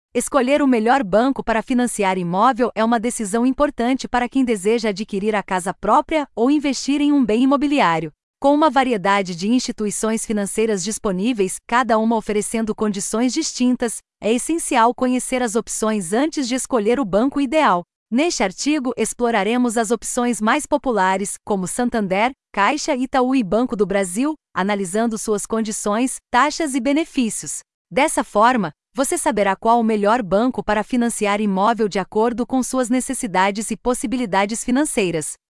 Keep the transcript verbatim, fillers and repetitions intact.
Escolher o melhor banco para financiar imóvel é uma decisão importante para quem deseja adquirir a casa própria ou investir em um bem imobiliário. Com uma variedade de instituições financeiras disponíveis, cada uma oferecendo condições distintas, é essencial conhecer as opções antes de escolher o banco ideal. Neste artigo, exploraremos as opções mais populares, como Santander, Caixa, Itaú e Banco do Brasil, analisando suas condições, taxas e benefícios. Dessa forma, você saberá qual o melhor banco para financiar imóvel de acordo com suas necessidades e possibilidades financeiras.